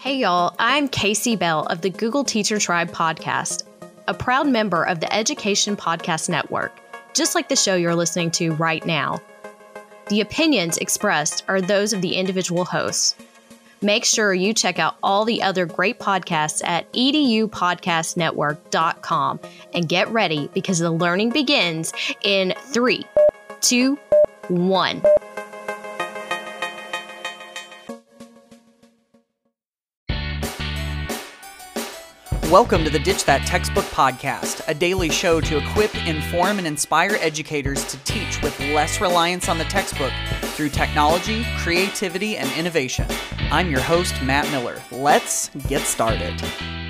Hey y'all, I'm Casey Bell of the Google Teacher Tribe podcast, a proud member of the Education Podcast Network, just like the show you're listening to right now. The opinions expressed are those of the individual hosts. Make sure you check out all the other great podcasts at edupodcastnetwork.com and get ready because the learning begins in 3, 2, 1. Welcome to the Ditch That Textbook podcast, a daily show to equip, inform, and inspire educators to teach with less reliance on the textbook through technology, creativity, and innovation. I'm your host, Matt Miller. Let's get started.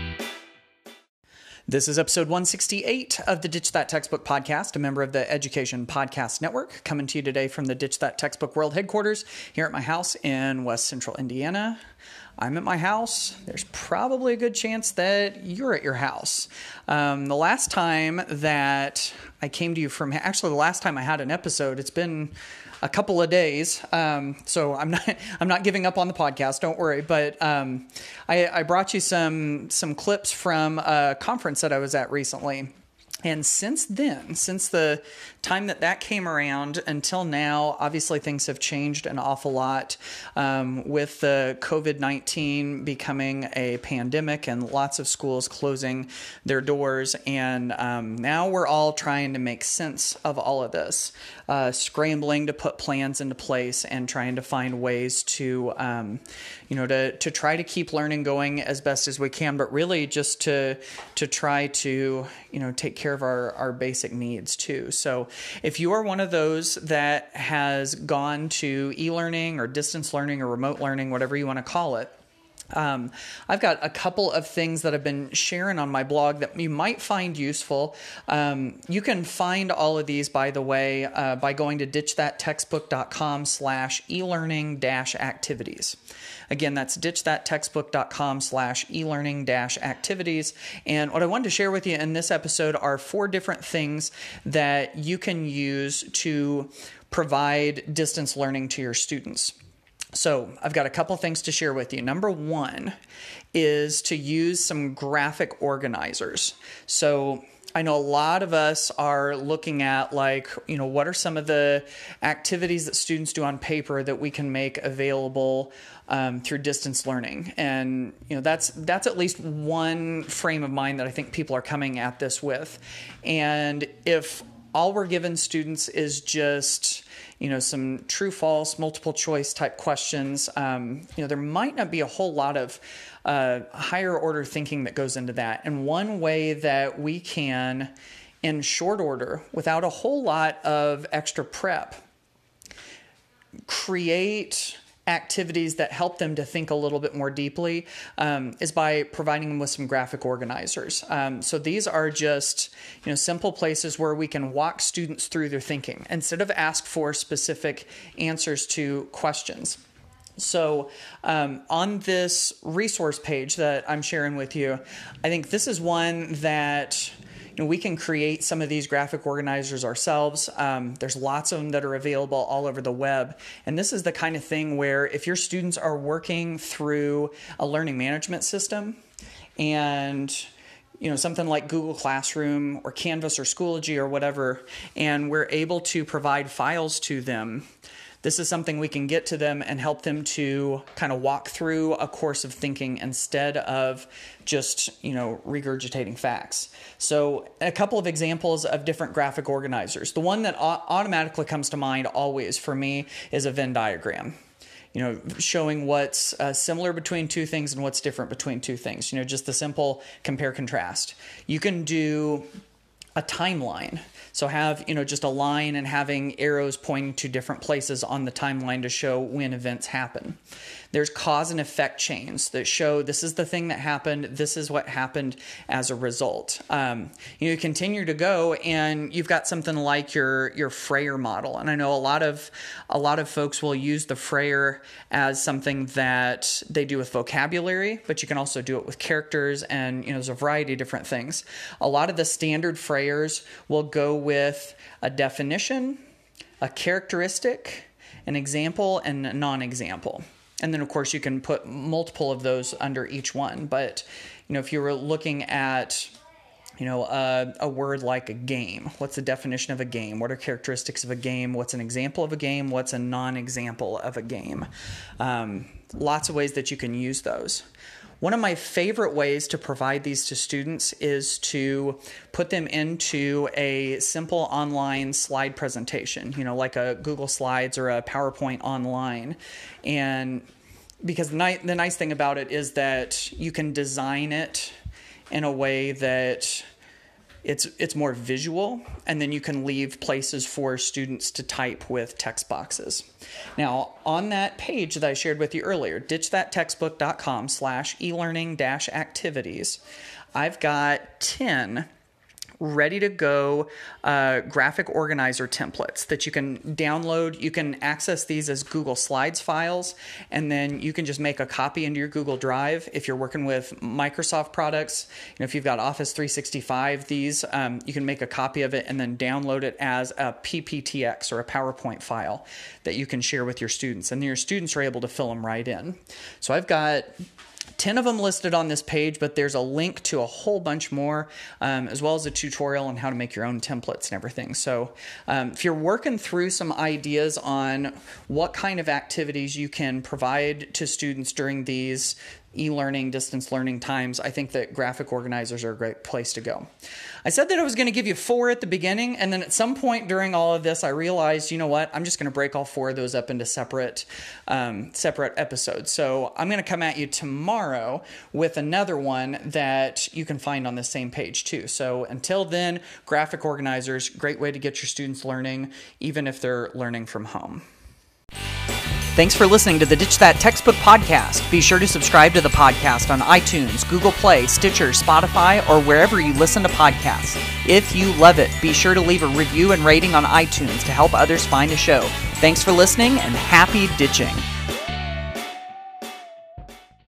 This is episode 168 of the Ditch That Textbook podcast, a member of the Education Podcast Network, coming to you today from the Ditch That Textbook World headquarters here at my house in West Central Indiana. I'm at my house. There's probably a good chance that you're at your house. The last time that I came to you from, actually the last time I had an episode, it's been a couple of days. So I'm not giving up on the podcast. Don't worry. But I brought you some clips from a conference that I was at recently. And since then, since the time that came around until now, obviously things have changed an awful lot with the COVID-19 becoming a pandemic and lots of schools closing their doors. And now we're all trying to make sense of all of this, scrambling to put plans into place and trying to find ways to, to try to keep learning going as best as we can, but really just to try to, take care of our basic needs too. So if you are one of those that has gone to e-learning or distance learning or remote learning, whatever you want to call it, I've got a couple of things that I've been sharing on my blog that you might find useful. You can find all of these, by the way, by going to ditchthattextbook.com/elearning-activities. Again, that's ditchthattextbook.com/elearning-activities. And what I wanted to share with you in this episode are 4 different things that you can use to provide distance learning to your students. So I've got a couple things to share with you. Number 1 is to use some graphic organizers. So I know a lot of us are looking at what are some of the activities that students do on paper that we can make available through distance learning. And, that's at least one frame of mind that I think people are coming at this with. And if all we're giving students is just some true, false, multiple choice type questions, there might not be a whole lot of higher order thinking that goes into that. And one way that we can, in short order, without a whole lot of extra prep, create activities that help them to think a little bit more deeply is by providing them with some graphic organizers. So these are just simple places where we can walk students through their thinking instead of ask for specific answers to questions. So on this resource page that I'm sharing with you, I think this is one that we can create some of these graphic organizers ourselves. There's lots of them that are available all over the web. And this is the kind of thing where if your students are working through a learning management system and something like Google Classroom or Canvas or Schoology or whatever, and we're able to provide files to them, this is something we can get to them and help them to kind of walk through a course of thinking instead of just, regurgitating facts. So a couple of examples of different graphic organizers. The one that automatically comes to mind always for me is a Venn diagram. Showing what's similar between two things and what's different between two things. Just the simple compare contrast. You can do a timeline. So have, just a line and having arrows pointing to different places on the timeline to show when events happen. There's cause and effect chains that show this is the thing that happened, this is what happened as a result. You continue to go and you've got something like your Frayer model. And I know a lot of folks will use the Frayer as something that they do with vocabulary, but you can also do it with characters and, there's a variety of different things. A lot of the standard Frayers will go with a definition, a characteristic, an example, and a non-example. And then, of course, you can put multiple of those under each one. But, if you were looking at, a word like a game, what's the definition of a game? What are characteristics of a game? What's an example of a game? What's a non-example of a game? Lots of ways that you can use those. One of my favorite ways to provide these to students is to put them into a simple online slide presentation, like a Google Slides or a PowerPoint online. And because the nice thing about it is that you can design it in a way that it's more visual, and then you can leave places for students to type with text boxes. Now, on that page that I shared with you earlier, ditchthattextbook.com/elearning-activities, I've got 10 ready to go graphic organizer templates that you can download. You can access these as Google Slides files, and then you can just make a copy into your Google Drive. If you're working with Microsoft products, if you've got Office 365, these you can make a copy of it and then download it as a PPTX or a PowerPoint file that you can share with your students, and then your students are able to fill them right in. So I've got 10 of them listed on this page, but there's a link to a whole bunch more, as well as a tutorial on how to make your own templates and everything. So if you're working through some ideas on what kind of activities you can provide to students during these e-learning, distance learning times, I think that graphic organizers are a great place to go. I said that I was going to give you 4 at the beginning, and then at some point during all of this, I realized, I'm just going to break all 4 of those up into separate episodes. So I'm going to come at you tomorrow with another one that you can find on the same page too. So until then, graphic organizers, great way to get your students learning, even if they're learning from home. Thanks for listening to the Ditch That Textbook podcast. Be sure to subscribe to the podcast on iTunes, Google Play, Stitcher, Spotify, or wherever you listen to podcasts. If you love it, be sure to leave a review and rating on iTunes to help others find the show. Thanks for listening, and happy ditching.